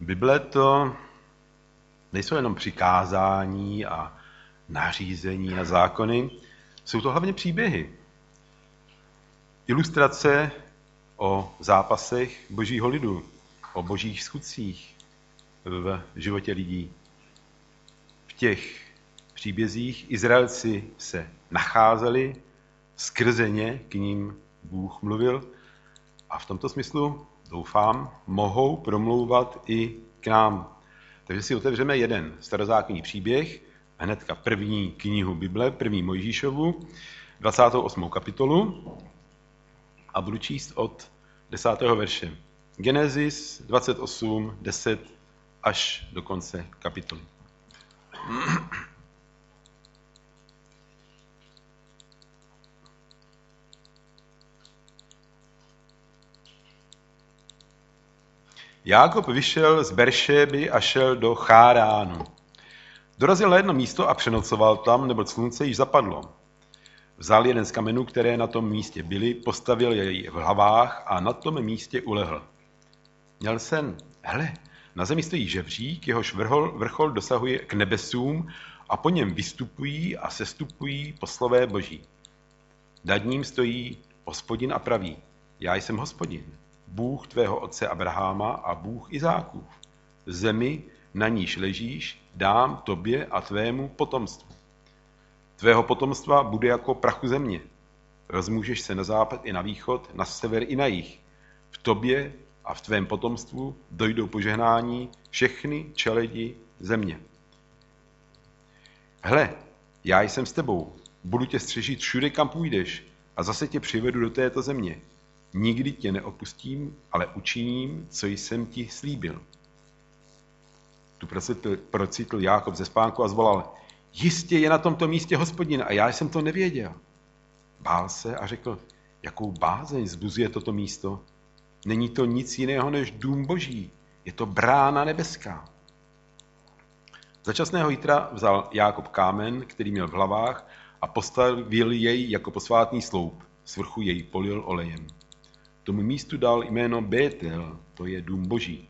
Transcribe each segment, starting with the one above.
Bible to nejsou jenom přikázání a nařízení a zákony, jsou to hlavně příběhy. Ilustrace o zápasech božího lidu, o božích skutcích v životě lidí. V těch příbězích Izraelci se nacházeli, skrze ně k ním Bůh mluvil a v tomto smyslu, doufám, mohou promlouvat i k nám. Takže si otevřeme jeden starozákonní příběh, hnedka první knihu Bible, první Mojžíšovu, 28. kapitolu a budu číst od 10. verše. Genesis 28, 10 až do konce kapitoly. Jákob vyšel z Beršéby a šel do Cháránu. Dorazil na jedno místo a přenocoval tam, neboť slunce již zapadlo. Vzal jeden z kamenů, které na tom místě byly, postavil jej v hlavách a na tom místě ulehl. Měl sen, hele, na zemi stojí žebřík, jehož vrchol dosahuje k nebesům a po něm vystupují a sestupují poslové boží. Nad ním stojí Hospodin a praví, já jsem Hospodin, Bůh tvého otce Abraháma a Bůh Izákův. Zemi, na níž ležíš, dám tobě a tvému potomstvu. Tvého potomstva bude jako prachu země. Rozmůžeš se na západ i na východ, na sever i na jih. V tobě a v tvém potomstvu dojdou požehnání všechny čeledi země. Hle, já jsem s tebou, budu tě střežit všude, kam půjdeš a zase tě přivedu do této země. Nikdy tě neopustím, ale učiním, co jsem ti slíbil. Tu procitl Jákob ze spánku a zvolal, jistě je na tomto místě Hospodin a já jsem to nevěděl. Bál se a řekl, jakou bázeň vzbuzuje toto místo. Není to nic jiného než dům boží, je to brána nebeská. Začasného jítra vzal Jákob kámen, který měl v hlavách a postavil jej jako posvátný sloup, svrchu jej polil olejem. Tomu místu dal jméno Bétel, to je dům boží.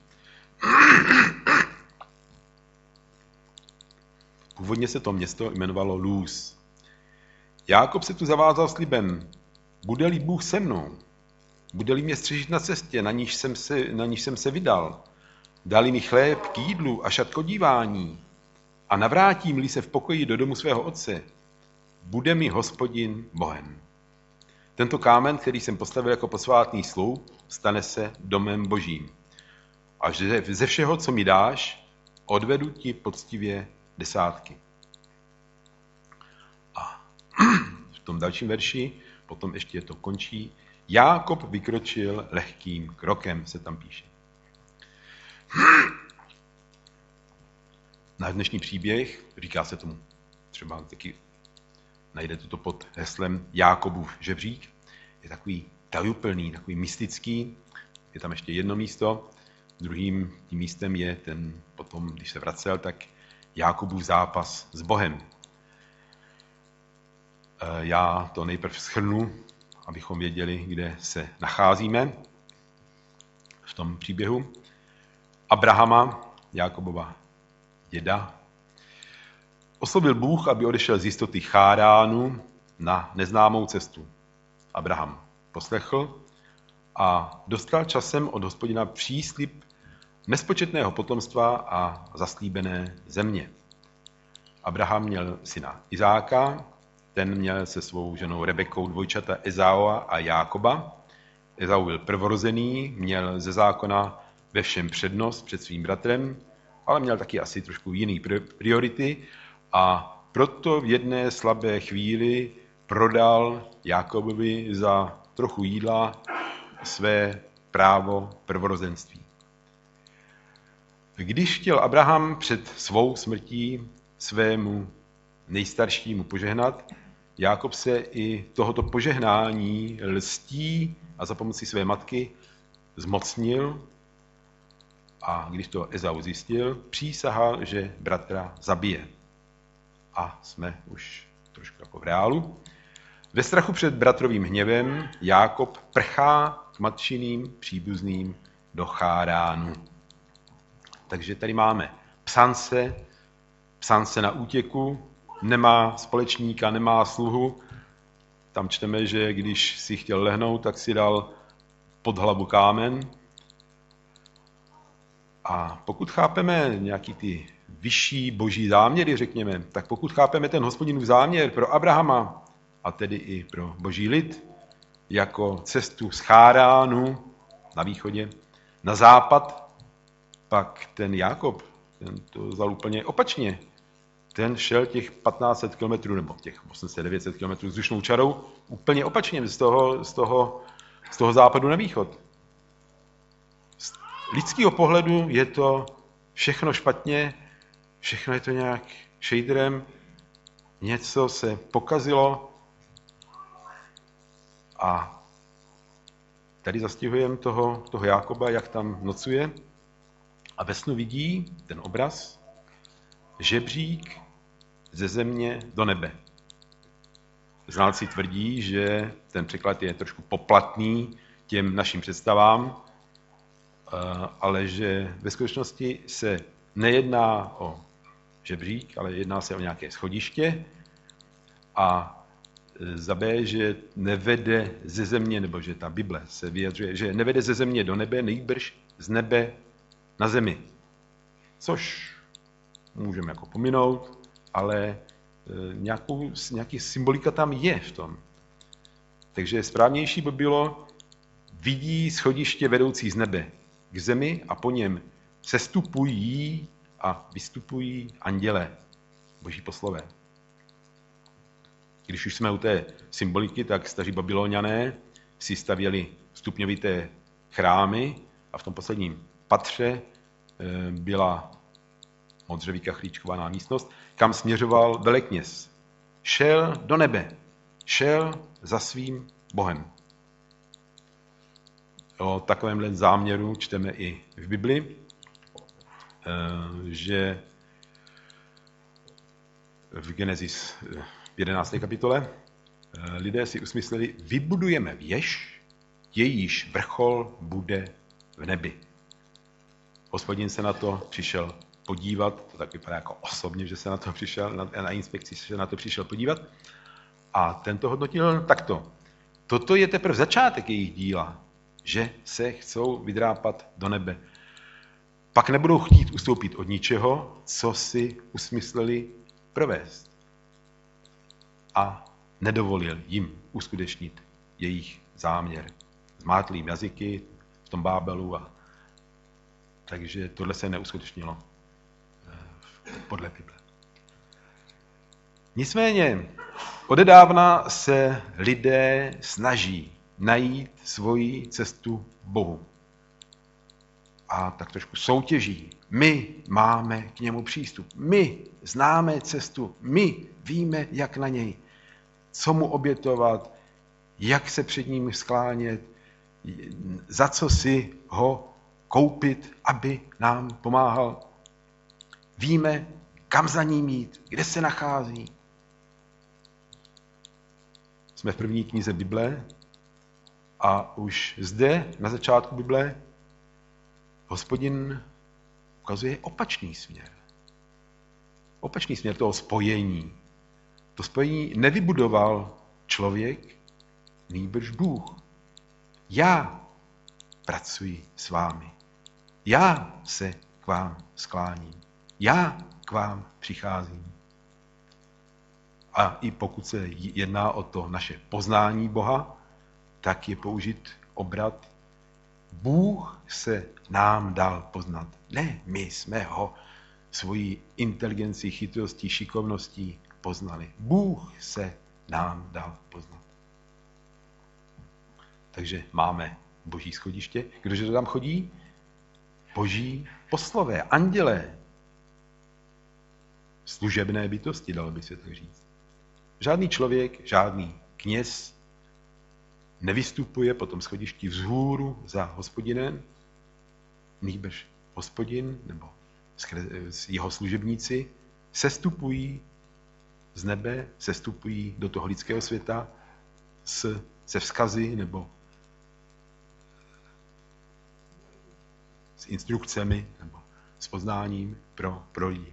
Původně se to město jmenovalo Luz. Jákob se tu zavázal slibem, bude-li Bůh se mnou, bude-li mě střežit na cestě, na níž jsem se vydal, dali mi chléb k jídlu a šat k odívání a navrátím-li se v pokoji do domu svého otce, bude mi Hospodin Bohem. Tento kámen, který jsem postavil jako posvátný sloup, stane se domem božím. A ze všeho, co mi dáš, odvedu ti poctivě desátky. A v tom dalším verši, potom ještě to končí, Jákob vykročil lehkým krokem, se tam píše. Náš dnešní příběh, říká se tomu, třeba taky najdete to pod heslem Jákobův žebřík, je takový tajuplný, takový mystický, je tam ještě jedno místo, druhým tím místem je ten potom, když se vracel, tak Jákobův zápas s Bohem. Já to nejprve shrnu, abychom věděli, kde se nacházíme v tom příběhu. Abrahama, Jákobova děda, oslovil Bůh, aby odešel z jistoty Cháránu na neznámou cestu. Abraham poslechl a dostal časem od Hospodina příslib nespočetného potomstva a zaslíbené země. Abraham měl syna Izáka, ten měl se svou ženou Rebekou dvojčata Ezaua a Jákoba. Ezau byl prvorozený, měl ze zákona ve všem přednost před svým bratrem, ale měl taky asi trošku jiný priority a proto v jedné slabé chvíli prodal Jákobovi za trochu jídla své právo prvorozenství. Když chtěl Abraham před svou smrtí svému nejstaršímu požehnat, Jákob se i tohoto požehnání lstí a za pomocí své matky zmocnil a když to Ezau zjistil, přísahal, že bratra zabije. A jsme už trošku jako v reálu. Ve strachu před bratrovým hněvem Jákob prchá k matčiným příbuzným do Cháránu. Takže tady máme psance na útěku, nemá společníka, nemá sluhu. Tam čteme, že když si chtěl lehnout, tak si dal pod hlavu kámen. A pokud chápeme nějaký ty vyšší boží záměry, řekněme, tak pokud chápeme ten Hospodinův záměr pro Abrahama, a tedy i pro boží lid, jako cestu z Cháránu na východě na západ, pak ten Jákob, ten to vzal úplně opačně. Ten šel těch 1500 kilometrů, nebo těch 800-900 kilometrů vzdušnou čarou, úplně opačně z toho západu na východ. Z lidského pohledu je to všechno špatně, všechno je to nějak šejdrem, něco se pokazilo a tady zastihujeme toho Jákoba, jak tam nocuje a ve snu vidí ten obraz, žebřík ze země do nebe. Znalci tvrdí, že ten překlad je trošku poplatný těm našim představám, ale že ve skutečnosti se nejedná o žebřík, ale jedná se o nějaké schodiště a za B, že nevede ze země, nebo že ta Bible se vyjadřuje, že nevede ze země do nebe, nejbrž z nebe na zemi. Což můžeme jako pominout, ale nějaký symbolika tam je v tom. Takže správnější by bylo, vidí schodiště vedoucí z nebe k zemi a po něm sestupují a vystupují anděle, boží poslové. Když už jsme u té symboliky, tak staří Babyloniané si stavěli stupňovité chrámy a v tom posledním patře byla modře vykachlíčkovaná místnost, kam směřoval velekněz. Šel do nebe, šel za svým Bohem. O takovémhle záměru čteme i v Bibli, že v Genesis 11. kapitole lidé si usmysleli, vybudujeme věž, jejíž vrchol bude v nebi. Hospodin se na to přišel podívat, to tak vypadá jako osobně, že se na to přišel, na inspekci se na to přišel podívat, a ten to hodnotil takto. Toto je teprve začátek jejich díla, že se chcou vydrápat do nebe. Pak nebudou chtít ustoupit od ničeho, co si usmysleli provést. A nedovolil jim uskutečnit jejich záměr. Zmátli jim jazyky v tom Bábelu, takže tohle se neuskutečnilo podle Bible. Nicméně odedávna se lidé snaží najít svoji cestu Bohu. A tak trošku soutěží. My máme k němu přístup. My známe cestu. My víme, jak na něj. Co mu obětovat, jak se před ním sklánět, za co si ho koupit, aby nám pomáhal. Víme, kam za ním jít, kde se nachází. Jsme v první knize Bible a už zde, na začátku Bible, Hospodin ukazuje opačný směr. Opačný směr toho spojení. To spojení nevybudoval člověk, nýbrž Bůh. Já pracuji s vámi. Já se k vám skláním. Já k vám přicházím. A i pokud se jedná o to naše poznání Boha, tak je použit obrat Bůh se nám dal poznat. Ne, my jsme ho svojí inteligencí, chytrostí, šikovností poznali. Bůh se nám dal poznat. Takže máme boží schodiště. Kdože to tam chodí? Boží poslové, andělé. Služebné bytosti, dalo by se tak říct. Žádný člověk, žádný kněz nevystupuje po tom schodišti vzhůru za Hospodinem, nýbrž Hospodin nebo jeho služebníci sestupují z nebe, sestupují do toho lidského světa se vzkazy nebo s instrukcemi nebo s poznáním pro lidi.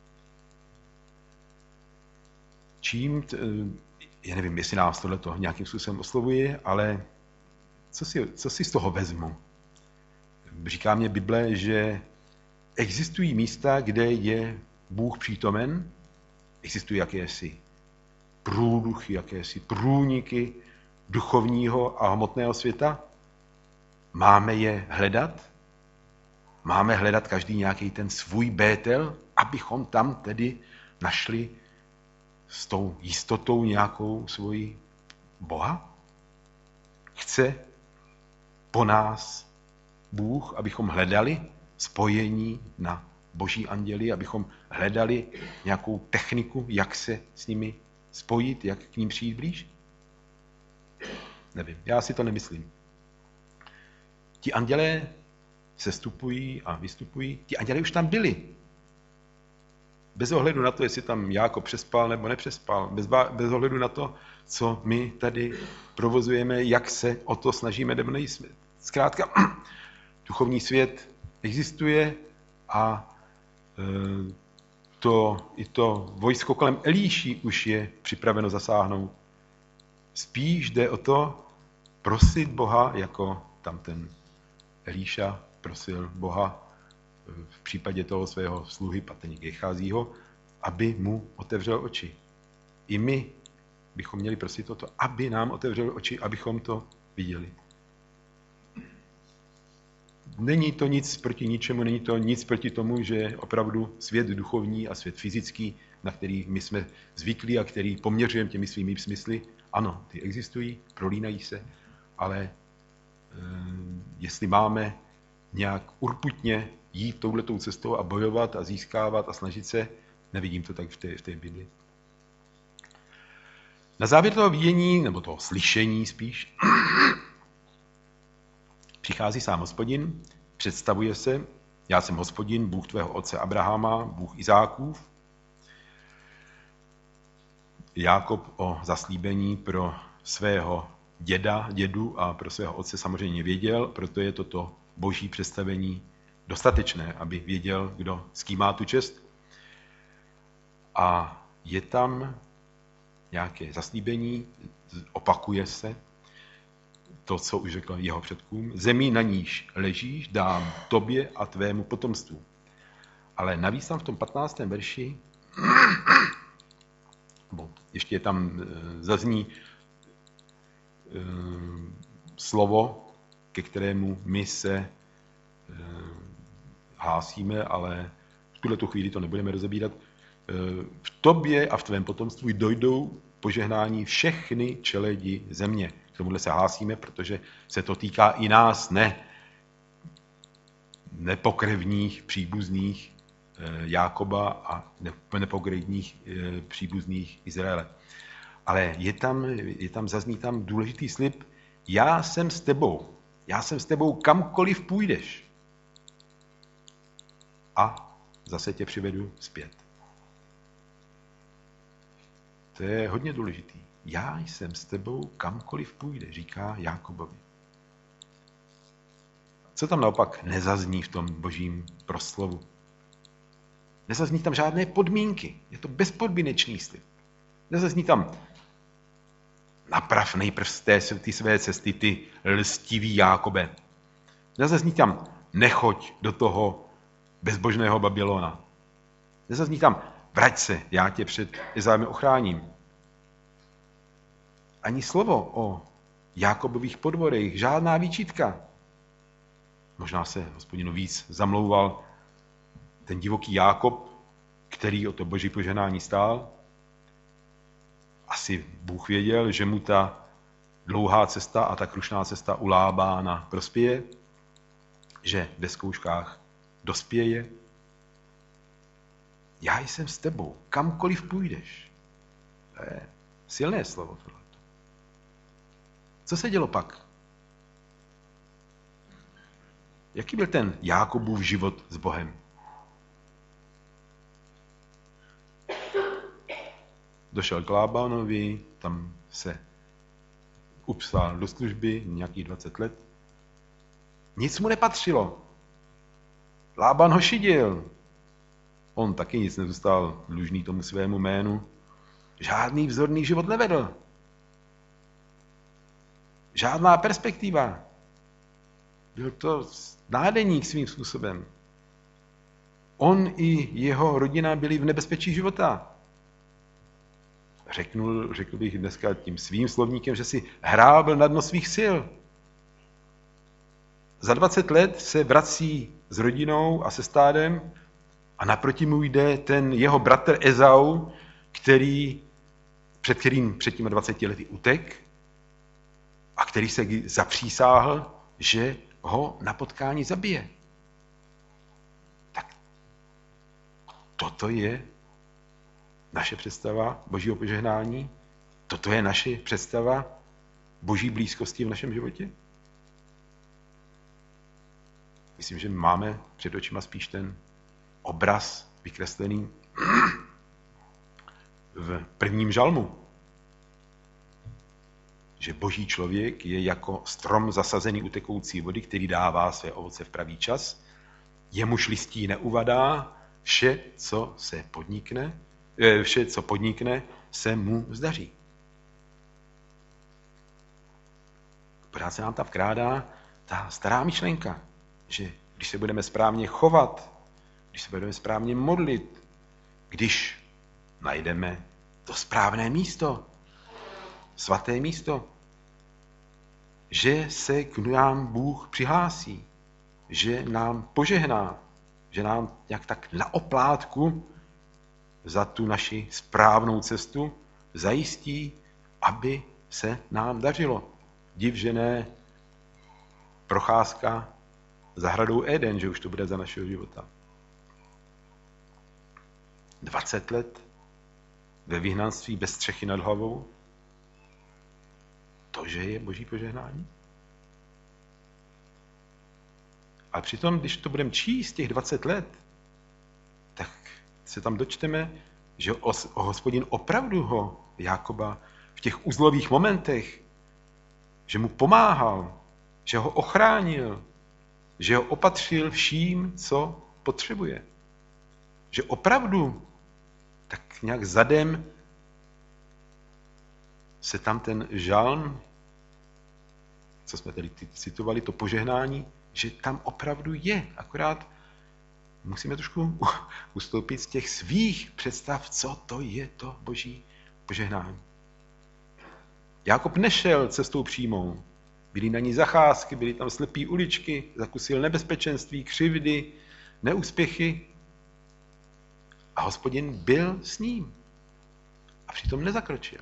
Čím, já nevím, jestli nás tohleto nějakým způsobem oslovuje, ale co si z toho vezmu? Říká mě Bible, že existují místa, kde je Bůh přítomen, existují jakési průduchy, jakési průniky duchovního a hmotného světa. Máme je hledat? Máme hledat každý nějaký ten svůj Bétel, abychom tam tedy našli s tou jistotou nějakou svoji Boha? Chce po nás Bůh, abychom hledali spojení na boží anděli, abychom hledali nějakou techniku, jak se s nimi spojit, jak k ním přijít blíž? Nevím, já si to nemyslím. Ti andělé sestupují a vystupují, ti andělé už tam byli. Bez ohledu na to, jestli tam Jákob přespal nebo nepřespal, bez ohledu na to, co my tady provozujeme, jak se o to snažíme nebo nejsme. Zkrátka, duchovní svět existuje a i to vojsko kolem Elíši už je připraveno zasáhnout. Spíš jde o to prosit Boha, jako tam ten Elíša prosil Boha v případě toho svého sluhy patrně Gecházího, aby mu otevřel oči. I my bychom měli prosit o to, aby nám otevřel oči, abychom to viděli. Není to nic proti ničemu, není to nic proti tomu, že opravdu svět duchovní a svět fyzický, na který my jsme zvyklí a který poměřujeme těmi svými smysly, ano, ty existují, prolínají se, ale jestli máme nějak urputně jít touhletou cestou a bojovat a získávat a snažit se, nevidím to tak v té Bibli. Na závěr toho vidění, nebo toho slyšení spíš, přichází sám Hospodin, představuje se, já jsem Hospodin, Bůh tvého otce Abrahama, Bůh Izákův. Jákob o zaslíbení pro svého dědu a pro svého otce samozřejmě věděl, proto je toto boží představení dostatečné, aby věděl, kdo s kým má tu čest. A je tam nějaké zaslíbení, opakuje se to, co už řekl jeho předkům. Zemi, na níž ležíš, dám tobě a tvému potomstvu. Ale navíc tam v tom 15. verši ještě tam zazní slovo, ke kterému my se hlásíme, ale v tuhletu chvíli to nebudeme rozebírat. V tobě a v tvém potomstvu dojdou požehnání všechny čeledi země. K tomuhle se hlásíme, protože se to týká i nás, nepokrevních příbuzných Jákoba a nepokrevních příbuzných Izraele. Ale zazní tam důležitý slib, já jsem s tebou kamkoliv půjdeš. A zase tě přivedu zpět. To je hodně důležitý. Já jsem s tebou kamkoliv půjde, říká Jákobovi. Co tam naopak nezazní v tom božím proslovu? Nezazní tam žádné podmínky. Je to bezpodmínečný slib. Nezazní tam naprav nejprv ty své cesty, ty lstivý Jákobe. Nezazní tam nechoď do toho bezbožného Babylona. Nezazní tam vrať se, já tě před Ezájem ochráním. Ani slovo o Jákobových podvorech, žádná výčitka. Možná se Hospodinu víc zamlouval ten divoký Jákob, který o to boží požehnání stál. Asi Bůh věděl, že mu ta dlouhá cesta a ta krušná cesta u Lábána prospěje, že ve zkouškách dospěje. Já jsem s tebou, kamkoliv půjdeš. To je silné slovo tohle. Co se dělo pak? Jaký byl ten Jákobův život s Bohem? Došel k Lábánovi, tam se upsal do služby nějakých 20 let. Nic mu nepatřilo. Lában ho šidil. On taky nic nezůstal dlužný tomu svému jménu. Žádný vzorný život nevedl. Žádná perspektiva. Byl to nádeník svým způsobem. On i jeho rodina byli v nebezpečí života. Řekl bych dneska tím svým slovníkem, že si hrábl na dno svých sil. Za 20 let se vrací s rodinou a se stádem a naproti mu jde ten jeho bratr Ezau, před kterým před těmi 20 lety utek a který se zapřísáhl, že ho na potkání zabije. Tak toto je naše představa Božího požehnání? Toto je naše představa Boží blízkosti v našem životě? Myslím, že máme před očima spíš ten obraz vykreslený v prvním žalmu. Že Boží člověk je jako strom zasazený u tekoucí vody, který dává své ovoce v pravý čas. Jemuž listí neuvadá, vše, co podnikne, se mu zdaří. Pořád se nám tam vkrádá ta stará myšlenka, že když se budeme správně chovat, když se budeme správně modlit, když najdeme to správné místo, svaté místo, že se k nám Bůh přihlásí, že nám požehná, že nám nějak tak na oplátku za tu naši správnou cestu zajistí, aby se nám dařilo. Div, že ne procházka zahradou Eden, že už to bude za našeho života. 20 let ve vyhnanství bez střechy nad hlavou, to, že je Boží požehnání. A přitom, když to budeme číst těch 20 let, tak se tam dočteme, že Hospodin opravdu ho, Jákoba, v těch uzlových momentech, že mu pomáhal, že ho ochránil, že ho opatřil vším, co potřebuje. Že opravdu tak nějak zadem se tam ten žalm, co jsme tady citovali, to požehnání, že tam opravdu je. Akorát musíme trošku ustoupit z těch svých představ, co to je to Boží požehnání. Jákob nešel cestou přímou. Byly na ní zacházky, byly tam slepé uličky, zakusil nebezpečenství, křivdy, neúspěchy. A Hospodin byl s ním. A přitom nezakročil.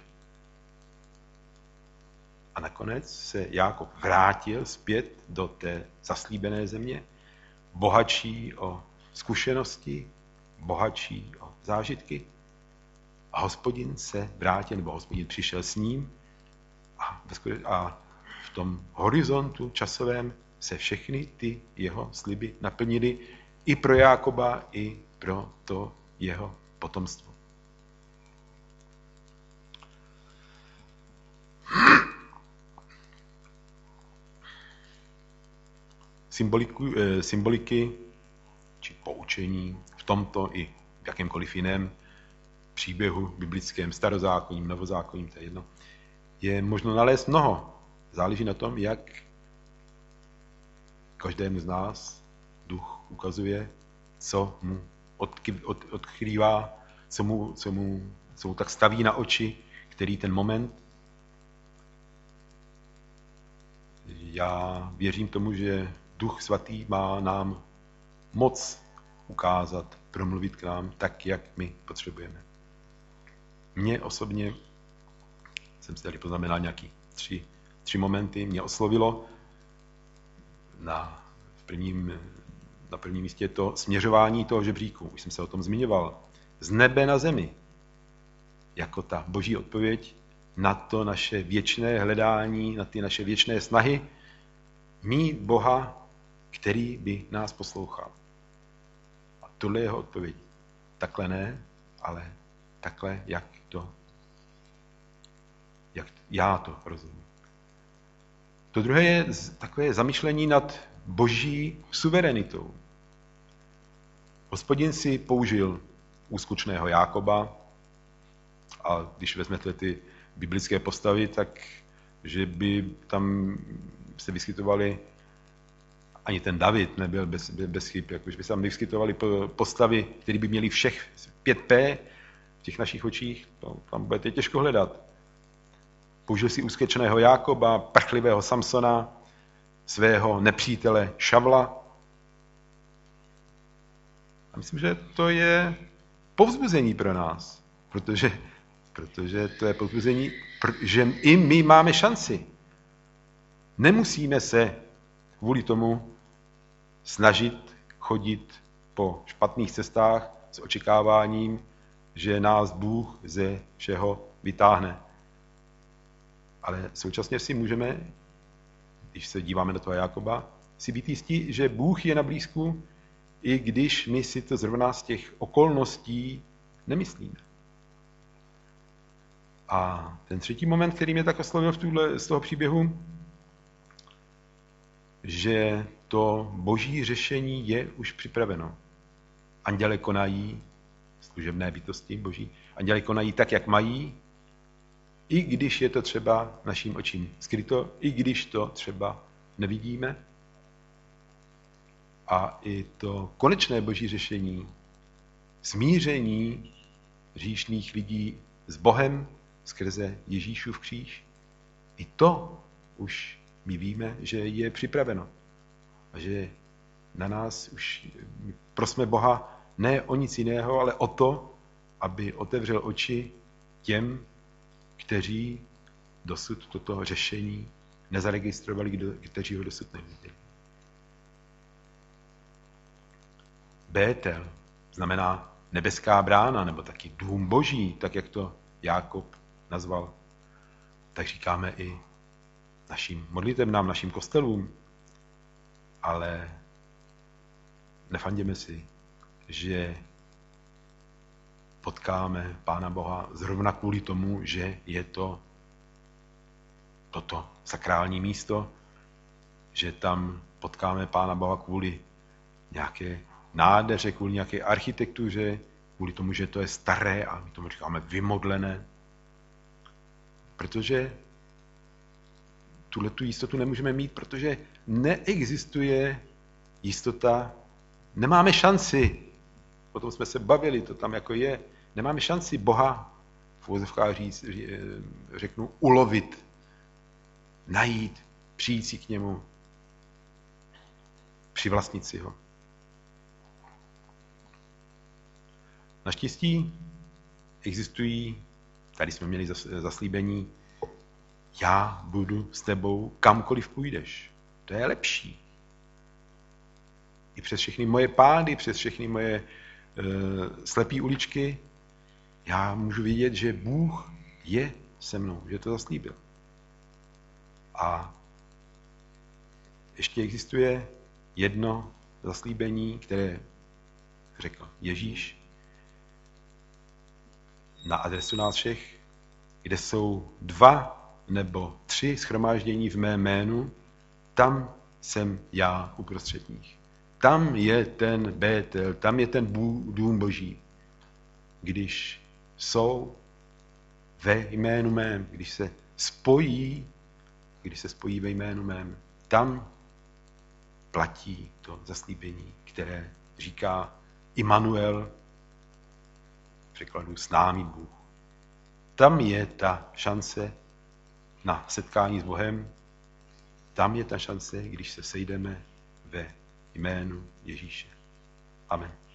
A nakonec se Jákob vrátil zpět do té zaslíbené země, bohatší o zkušenosti, bohatší o zážitky. A Hospodin se vrátil, nebo Hospodin přišel s ním a v tom horizontu časovém se všechny ty jeho sliby naplnily i pro Jákoba, i pro to jeho potomstvo. Symboliky či poučení v tomto i v jakémkoliv jiném příběhu biblickém, starozákonním, novozákonním, to je jedno, je možno nalézt mnoho. Záleží na tom, jak každému z nás duch ukazuje, co mu odkrývá, co mu tak staví na oči, který ten moment. Já věřím tomu, že Duch Svatý má nám moc ukázat, promluvit k nám tak, jak my potřebujeme. Mně osobně, jsem si tady poznamenal nějaký tři momenty, mě oslovilo na prvním místě to směřování toho žebříku. Už jsem se o tom zmiňoval. Z nebe na zemi. Jako ta Boží odpověď na to naše věčné hledání, na ty naše věčné snahy mít Boha, který by nás poslouchal. A tohle je jeho odpověď. Takhle ne, ale takhle, jak já to rozumím. To druhé je takové zamyšlení nad Boží suverenitou. Hospodin si použil úzkučného Jákoba, a když vezmete ty biblické postavy, tak že by tam se vyskytovaly, ani ten David nebyl bez chyb, jakože by se tam vyskytovaly postavy, které by měly všech 5P v těch našich očích, to tam budete těžko hledat. Použil si úzkučného Jákoba, prchlivého Samsona, svého nepřítele Šavla. A myslím, že to je povzbuzení pro nás, protože to je povzbuzení, že i my máme šanci. Nemusíme se kvůli tomu snažit chodit po špatných cestách s očekáváním, že nás Bůh ze všeho vytáhne. Ale současně si můžeme, když se díváme na toho Jákoba, si být jistí, že Bůh je na blízku, i když my si to zrovna z těch okolností nemyslíme. A ten třetí moment, který mě tak oslovil z toho příběhu, že to boží řešení je už připraveno. Anděle konají, služebné bytosti boží, anděle konají tak, jak mají, i když je to třeba naším očím skryto, i když to třeba nevidíme. A i to konečné boží řešení, smíření hříšných lidí s Bohem skrze Ježíšův kříž, i to už my víme, že je připraveno. A že na nás už prosme Boha ne o nic jiného, ale o to, aby otevřel oči těm, kteří dosud toto řešení nezaregistrovali, kteří ho dosud neviděli. Bétel znamená nebeská brána, nebo taky dům boží, tak jak to Jákob nazval. Tak říkáme i našim modlitebnám, našim kostelům, ale nefanděme si, že potkáme Pána Boha zrovna kvůli tomu, že je to toto sakrální místo, že tam potkáme Pána Boha kvůli nějaké nádheře, kvůli nějaké architektuře, kvůli tomu, že to je staré a my tomu říkáme vymodlené. Protože tuhletu jistotu nemůžeme mít, protože neexistuje jistota, nemáme šanci, o tom jsme se bavili, to tam jako je, nemáme šanci Boha, v uvozovkách řeknu, ulovit, najít, přijít si k němu, přivlastnit si ho. Naštěstí existují, tady jsme měli zaslíbení, já budu s tebou kamkoliv půjdeš. To je lepší. I přes všechny moje pády, přes všechny moje slepé uličky, já můžu vidět, že Bůh je se mnou, že to zaslíbil. A ještě existuje jedno zaslíbení, které řekl Ježíš na adresu nás všech, kde jsou 2 nebo 3 shromáždění v mém jménu, tam jsem já uprostřed nich. Tam je ten Bétel, tam je ten dům boží. Když jsou ve jménu mém, když se spojí ve jménu mém, tam platí to zaslíbení, které říká Immanuel, v překladu s námi Bůh. Tam je ta šance na setkání s Bohem, tam je ta šance, když se sejdeme ve jménu Ježíše. Amen.